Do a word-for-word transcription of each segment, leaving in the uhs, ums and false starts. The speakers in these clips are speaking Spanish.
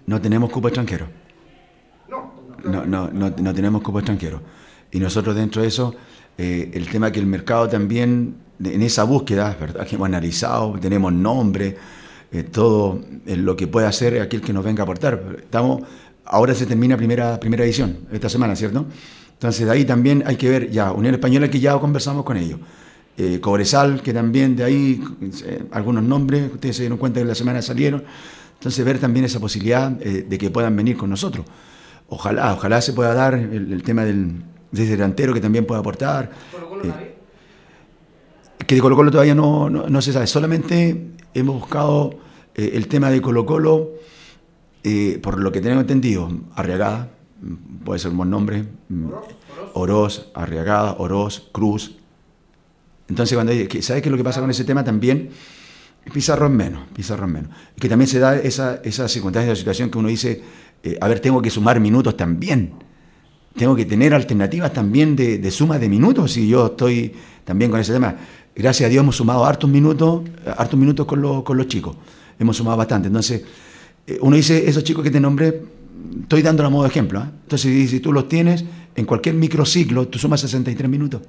no tenemos cupo extranjero. No, No, no, no, no tenemos cupo extranjero. Y nosotros dentro de eso, eh, el tema que el mercado también, de- en esa búsqueda, ¿verdad? Que hemos analizado, tenemos nombre, eh, todo eh, lo que puede hacer aquel que nos venga a aportar. Estamos, ahora se termina primera, primera edición, esta semana, ¿cierto? Entonces de ahí también hay que ver ya, Unión Española, que ya conversamos con ellos. Eh, Cobresal, que también de ahí, eh, algunos nombres, ustedes se dieron cuenta que la semana salieron. Entonces ver también esa posibilidad eh, de que puedan venir con nosotros. Ojalá, ojalá se pueda dar el, el tema del, de ese delantero que también pueda aportar. Colo Colo Eh, nadie. que de Colo Colo todavía no, no, no se sabe, solamente hemos buscado eh, el tema de Colo Colo, eh, por lo que tenemos entendido, Arriagada, mm, puede ser un buen nombre, mm, Oroz, Oroz. Oroz, Arriagada, Oroz, Cruz. Entonces, cuando hay- que- ¿sabes qué es lo que pasa con ese tema también? Pizarro es menos, Pizarro es menos. Es que también se da esa, esa circunstancia, esa situación que uno dice, eh, a ver, tengo que sumar minutos también. Tengo que tener alternativas también de, de suma de minutos, y yo estoy también con ese tema. Gracias a Dios hemos sumado hartos minutos, eh, hartos minutos con, los- con los chicos. Hemos sumado bastante. Entonces, eh, uno dice, esos chicos que te nombré, estoy dando a modo de ejemplo. ¿eh? Entonces, si, si tú los tienes, en cualquier microciclo, tú sumas sesenta y tres minutos.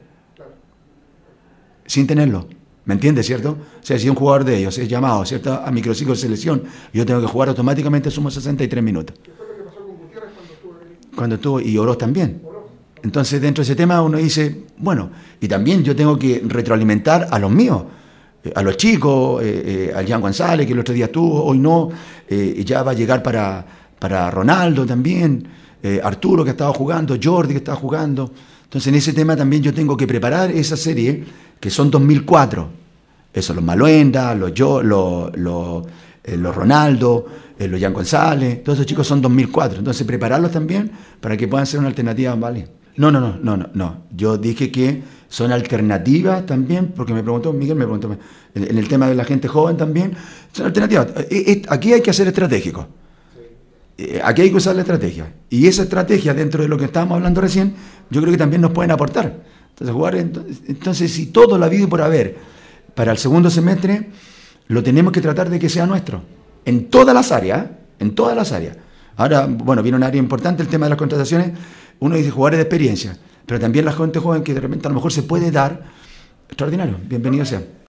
Sin tenerlo. ¿Me entiendes, cierto? O sea, si un jugador de ellos es llamado, ¿cierto?, a microciclo de selección, yo tengo que jugar automáticamente, sumo sesenta y tres minutos. ¿Qué fue lo que pasó con Gutiérrez cuando estuvo ahí? Cuando estuvo, y Oroz también. Oroz. Entonces, dentro de ese tema uno dice, bueno, y también yo tengo que retroalimentar a los míos, eh, a los chicos, eh, eh, al Jean González, que el otro día estuvo, hoy no, eh, ya va a llegar para, para Ronaldo también, eh, Arturo, que ha estado jugando, Jordi, que está jugando. Entonces, en ese tema también yo tengo que preparar esa serie, que son dos mil cuatro. Eso, los Maluenda, los, yo, los, los, eh, los Ronaldo, eh, los Jean González, todos esos chicos son dos mil cuatro. Entonces, prepararlos también para que puedan ser una alternativa, ¿vale? No, no, no, no, no, no. Yo dije que son alternativas también, porque me preguntó, Miguel me preguntó, en, en el tema de la gente joven también, son alternativas. Eh, eh, Aquí hay que ser estratégico. Eh, Aquí hay que usar la estrategia. Y esa estrategia, dentro de lo que estábamos hablando recién, yo creo que también nos pueden aportar. Entonces, jugar, entonces, entonces si todo lo habido y por haber para el segundo semestre, lo tenemos que tratar de que sea nuestro. En todas las áreas, ¿eh? En todas las áreas. Ahora, bueno, viene un área importante, el tema de las contrataciones. Uno dice jugadores de experiencia, pero también la gente joven que de repente a lo mejor se puede dar. Extraordinario, bienvenido sea.